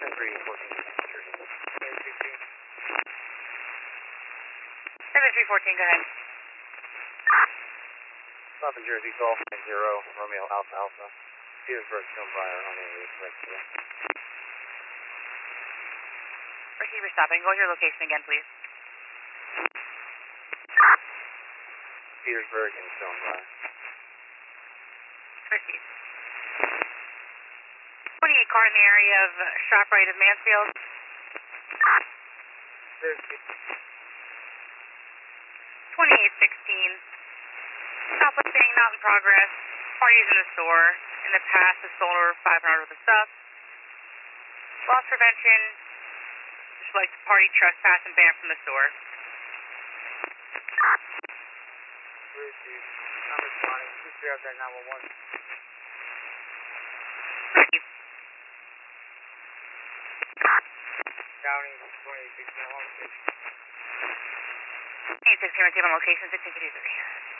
7314, go ahead. South in Jersey, Golf 90, Romeo Alpha Alpha. Petersburg, Stonebriar on a receiver. Receiver stopping. Go to your location again, please. Petersburg and Stonebriar. Proceed. 28 car in the area of ShopRite of Mansfield. 2816. Shoplifting not in progress. Parties in the store. In the past has stolen over 500 worth of stuff. Loss prevention. Just like to party, trespass, and ban from the store. I'm responding. Just grab that 911. Thank you. County 2816 on location. 2816 on location 1653.